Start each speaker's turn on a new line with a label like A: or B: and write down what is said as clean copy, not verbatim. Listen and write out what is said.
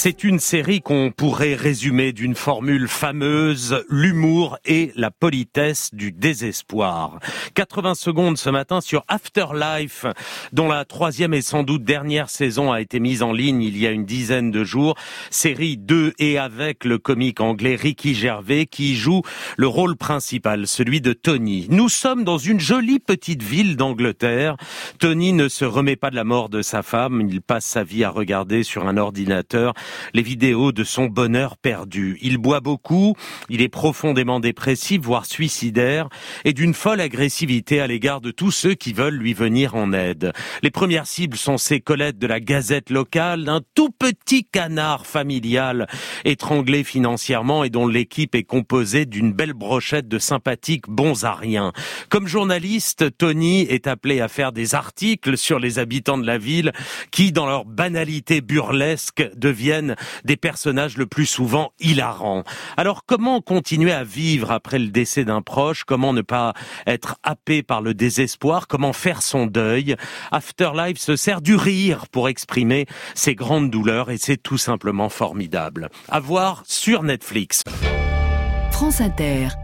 A: C'est une série qu'on pourrait résumer d'une formule fameuse, l'humour et la politesse du désespoir. 80 secondes ce matin sur Afterlife, dont la 3e et sans doute dernière saison a été mise en ligne il y a une dizaine de jours. Série de et avec le comique anglais Ricky Gervais qui joue le rôle principal, celui de Tony. Nous sommes dans une jolie petite ville d'Angleterre. Tony ne se remet pas de la mort de sa femme. Il passe sa vie à regarder sur un ordinateur les vidéos de son bonheur perdu. Il boit beaucoup, il est profondément dépressif, voire suicidaire, et d'une folle agressivité à l'égard de tous ceux qui veulent lui venir en aide. Les premières cibles sont ses collègues de la gazette locale, un tout petit canard familial étranglé financièrement et dont l'équipe est composée d'une belle brochette de sympathiques bons à rien. Comme journaliste, Tony est appelé à faire des articles sur les habitants de la ville qui, dans leur banalité burlesque, deviennent des personnages le plus souvent hilarants. Alors comment continuer à vivre après le décès d'un proche? Comment ne pas être happé par le désespoir? Comment faire son deuil? Afterlife se sert du rire pour exprimer ses grandes douleurs et c'est tout simplement formidable. À voir sur Netflix.
B: France Inter.